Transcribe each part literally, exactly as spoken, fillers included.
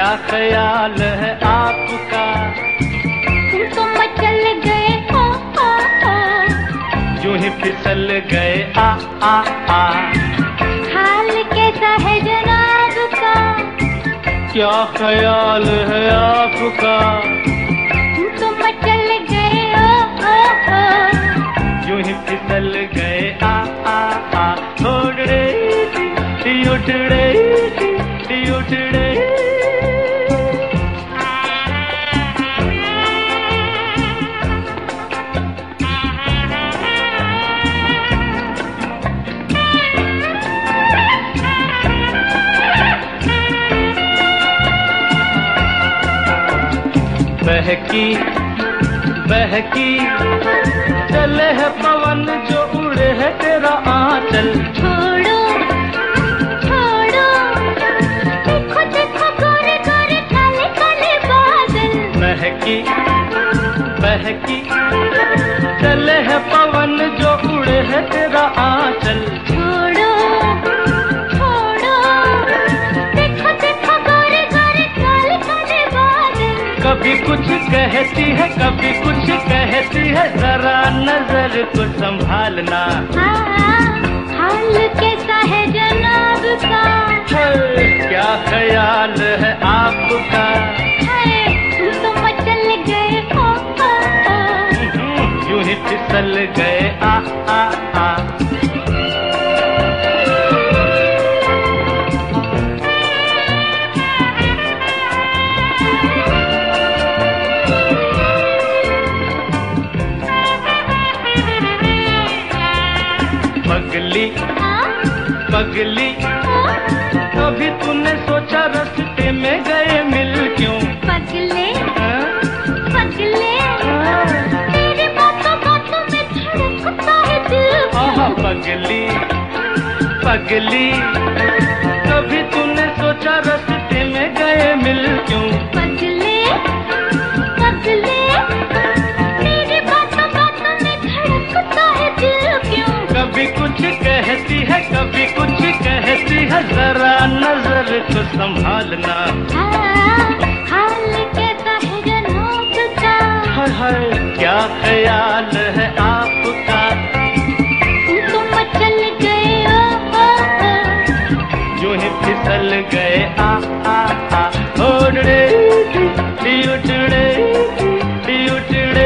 ख्याल है आपका? तुम तो मचल गए हो, हो, हो। यूं ही फिसल गए आ आ आ। हाल कैसा है जनाब का? क्या ख्याल है आपका? तुम तो मचल गए हो, हो, हो। यूं ही फिसल गए आ आ आ। उड़ड़े उठड़े उठड़े। बहकी बहकी चले है पवन जो उड़े है तेरा आंचल। छोड़ो छोड़ो, देखो देखो गोरे गोरे काले काले बादल। बहकी बहकी चले है पवन जो उड़े है तेरा आंचल। छोड़ो छोड़ो, देखो देखो गोरे गोरे काले काले बादल। कभी कुछ कहती है कभी कुछ कहती है, जरा नजर को संभालना। हाँ, हाल कैसा है जनाब का? है, क्या ख्याल है आपका? है, तुम तो मचल गए हो, हो, हो। यूं ही फिसल गए आ आ आ। पगली पगली कभी तूने सोचा रास्ते में गए मिल क्यों? पगले हाँ? पगले, तेरी बातों बातों में धड़कता है दिल। आहा पगली पगली कभी तूने सोचा रास्ते में गए मिल क्यों? पगले पगले, तेरी बातों बातों में धड़कता है दिल क्यों? कभी कुछ कहती है कभी कुछ कहती है, जरा नजर को संभालना। हाँ, हाल कैसा है जनाब का? हाय हाय क्या ख्याल है आपका? तुम तो मचल गए हो, हो, हो। यूं ही फिसल गए आ आ आ। उड़ड़े उठड़े उठड़े।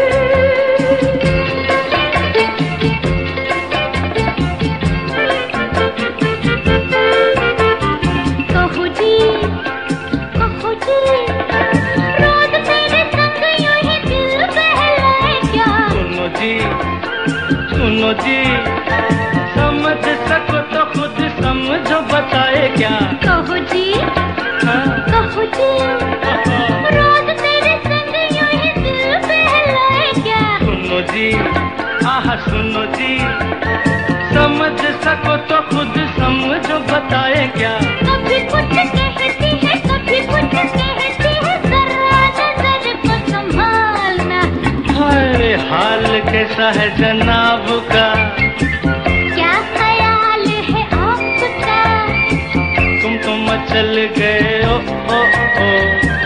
कहू जी कहू जी, रोज तेरे संग यूं ही दिल बहलाए क्या? सुनो जी सुनो जी, समझ सको तो खुद समझो बताए क्या? कहू जी हाँ? कहू जी, रोज तेरे संग यूं ही दिल बहलाए क्या? सुनो जी आह सुनो जी, समझ सको तो खुद समझो बताए क्या? कभी कुछ कहती है कभी कुछ कहती है, जरा नजर को संभालना। हाय हाल कैसा है जनाब का? क्या ख्याल है आपका? तुम तो मचल गए ओ ओ ओ।